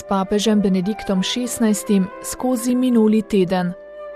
papežem Benediktom XVI skozi minuli teden.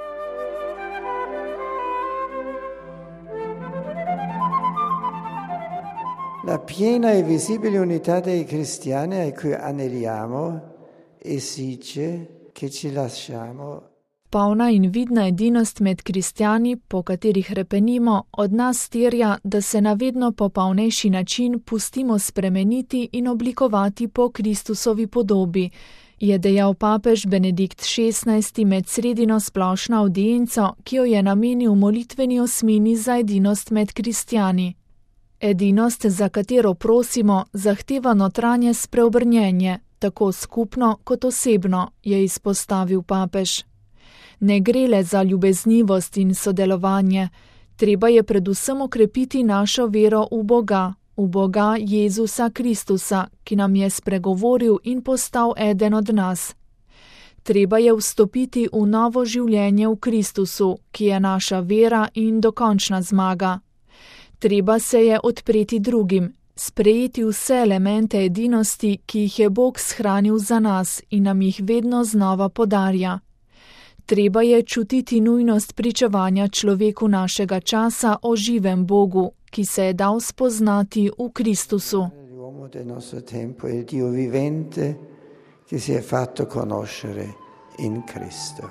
La piena e visibile unità dei cristiani a cui aneliamo esige che ci lasciamo. Polna in vidna edinost med kristjani, po katerih hrepenimo, od nas terja, da se na vedno popolnejši način pustimo spremeniti in oblikovati po Kristusovi podobi, je dejal papež Benedikt XVI med sredino splošno avdienco, ki jo je namenil molitveni osmini za edinost med kristjani. Edinost, za katero prosimo, zahteva notranje spreobrnjenje, tako skupno kot osebno, je izpostavil papež. Ne gre le za ljubeznivost in sodelovanje, treba je predvsem okrepiti našo vero v Boga Jezusa Kristusa, ki nam je spregovoril in postal eden od nas. Treba je vstopiti v novo življenje v Kristusu, ki je naša vera in dokončna zmaga. Treba se je odpreti drugim, sprejeti vse elemente edinosti, ki jih je Bog shranil za nas in nam jih vedno znova podarja. Treba je čutiti nujnost pričevanja človeku našega časa o živem Bogu, ki se je dal spoznati v Kristusu. L'uomo del nostro tempo è il Dio vivente che si è fatto conoscere in Cristo.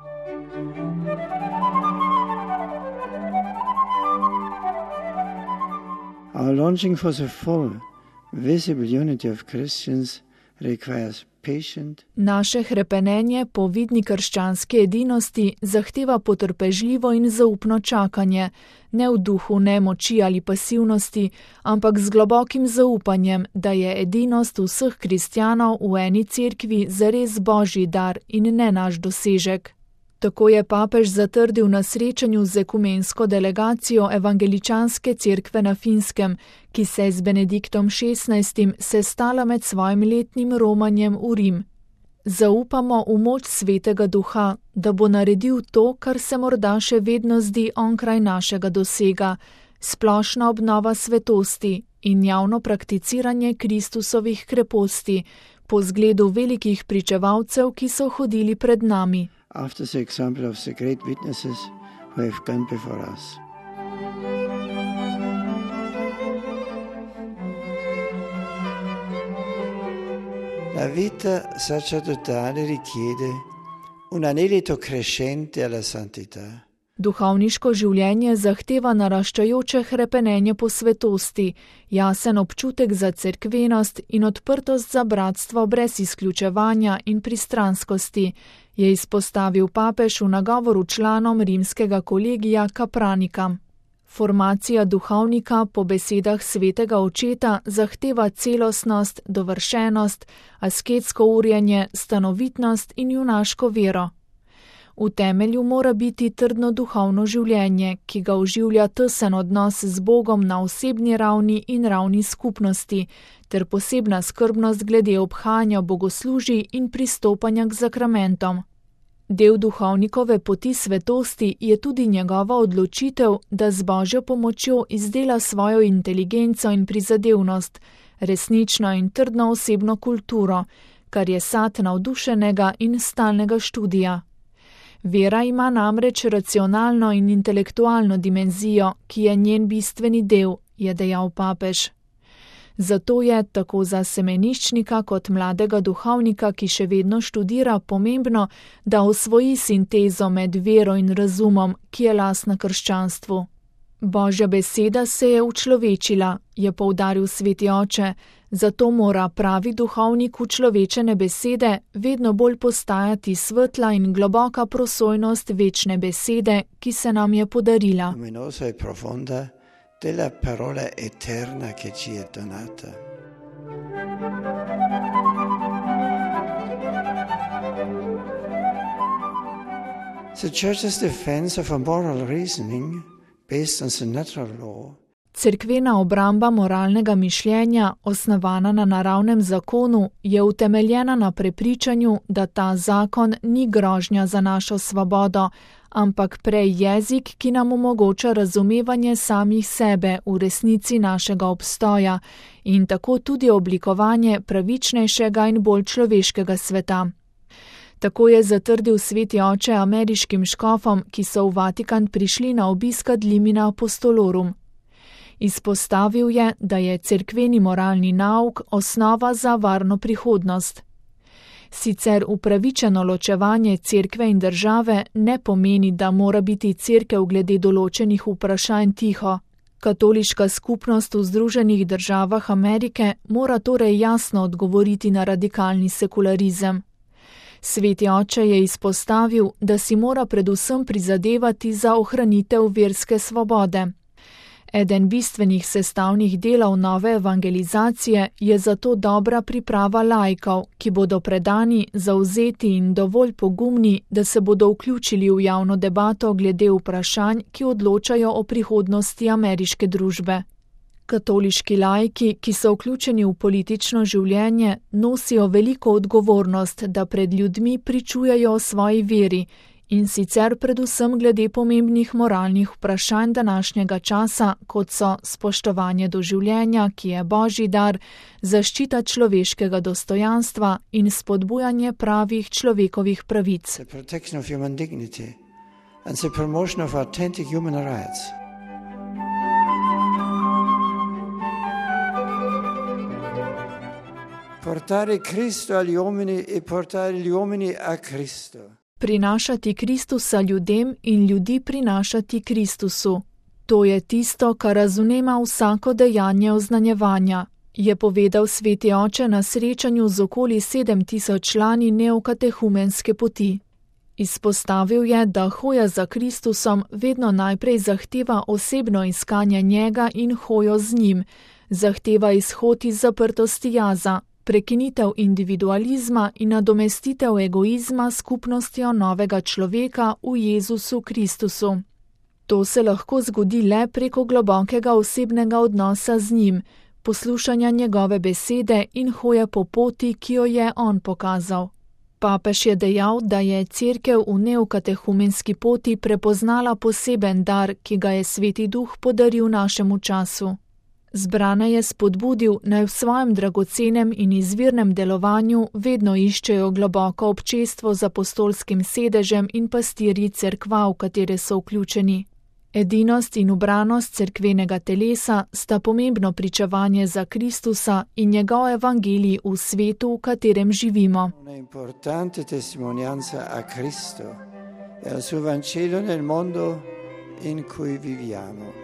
Our longing for the full, visible unity of Christians requires patient. Naše hrepenenje po vidni krščanski edinosti zahteva potrpežljivo in zaupno čakanje, ne v duhu nemoči ali pasivnosti, ampak z globokim zaupanjem, da je edinost vseh kristjanov v eni cerkvi zares Božji dar in ne naš dosežek. Tako je papež zatrdil na srečanju z ekumensko delegacijo evangeličanske cerkve na Finskem, ki se je z Benediktom XVI sestala med svojim letnim romanjem v Rim. Zaupamo v moč Svetega Duha, da bo naredil to, kar se morda še vedno zdi onkraj našega dosega, splošna obnova svetosti in javno prakticiranje Kristusovih kreposti, po zgledu velikih pričevalcev, ki so hodili pred nami. After the example of the great witnesses who have gone before us. La vita sacerdotale richiede un anelito crescente alla santità. Duhovniško življenje zahteva naraščajoče hrepenenje po svetosti, jasen občutek za cerkvenost in odprtost za bratstvo brez izključevanja in pristranskosti, je izpostavil papež v nagovoru članom rimskega kolegija Kapranika. Formacija duhovnika po besedah svetega očeta zahteva celostnost, dovršenost, asketsko urjenje, stanovitnost in junaško vero. V temelju mora biti trdno duhovno življenje, ki ga oživlja tesen odnos z Bogom na osebni ravni in ravni skupnosti, ter posebna skrbnost glede obhajanja bogoslužij in pristopanja k zakramentom. Del duhovnikove poti svetosti je tudi njegova odločitev, da z Božjo pomočjo izdela svojo inteligenco in prizadevnost, resnično in trdno osebno kulturo, kar je sad navdušenega in stalnega študija. Vera ima namreč racionalno in intelektualno dimenzijo, ki je njen bistveni del, je dejal papež. Zato je tako za semeniščnika kot mladega duhovnika, ki še vedno študira, pomembno, da osvoji sintezo med vero in razumom, ki je lastna krščanstvu. Božja beseda se je učlovečila, je poudaril sveti oče, zato mora pravi duhovnik učlovečene besede vedno bolj postajati svetla in globoka prosojnost večne besede, ki se nam je podarila. Luminosa e profonda della parola eterna che ci è donata. The Church's defense of a moral reasoning based on the natural law. Cerkvena obramba moralnega mišljenja, osnovana na naravnem zakonu, je utemeljena na prepričanju, da ta zakon ni grožnja za našo svobodo, ampak prej jezik, ki nam omogoča razumevanje samih sebe v resnici našega obstoja in tako tudi oblikovanje pravičnejšega in bolj človeškega sveta. Tako je zatrdil sveti oče ameriškim škofom, ki so v Vatikan prišli na obisk ad limina apostolorum. Izpostavil je, da je cerkveni moralni nauk osnova za varno prihodnost. Sicer upravičeno ločevanje cerkve in države ne pomeni, da mora biti cerkev glede določenih vprašanj tiho. Katoliška skupnost v Združenih državah Amerike mora torej jasno odgovoriti na radikalni sekularizem. Sveti oče je izpostavil, da si mora predvsem prizadevati za ohranitev verske svobode. Eden bistvenih sestavnih delov nove evangelizacije je zato dobra priprava laikov, ki bodo predani, zavzeti in dovolj pogumni, da se bodo vključili v javno debato glede vprašanj, ki odločajo o prihodnosti ameriške družbe. Katoliški laiki, ki so vključeni v politično življenje, nosijo veliko odgovornost, da pred ljudmi pričujejo o svoji veri, in sicer predvsem glede pomembnih moralnih vprašanj današnjega časa, kot so spoštovanje do življenja, ki je božji dar, zaščita človeškega dostojanstva in spodbujanje pravih človekovih pravic. The protection of human dignity and the promotion of authentic human rights. Portare Cristo agli uomini e portare gli uomini a Cristo. Prinašati Kristusa ljudem in ljudi prinašati Kristusu. To je tisto, kar razumema vsako dejanje oznanjevanja, je povedal sveti oče na srečanju z okoli 7000 člani neokatehumenske poti. Izpostavil je, da hoja za Kristusom vedno najprej zahteva osebno iskanje njega in hojo z njim, zahteva izhod iz zaprtosti jaza, prekinitev individualizma in nadomestitev egoizma s skupnostjo novega človeka v Jezusu Kristusu. To se lahko zgodi le preko globokega osebnega odnosa z njim, poslušanja njegove besede in hoje po poti, ki jo je on pokazal. Papež je dejal, da je cerkev v neokatehumenski poti prepoznala poseben dar, ki ga je Sveti Duh podaril našemu času. Zbrane je spodbudil, naj v svojem dragocenem in izvirnem delovanju vedno iščejo globoko občestvo z apostolskim sedežem in pastirji cerkva, v katere so vključeni. Edinost in ubranost cerkvenega telesa sta pomembno pričevanje za Kristusa in njegov evangelij v svetu, v katerem živimo. Una importante testimonianza a Cristo e al suo Vangelo nel mondo in cui viviamo.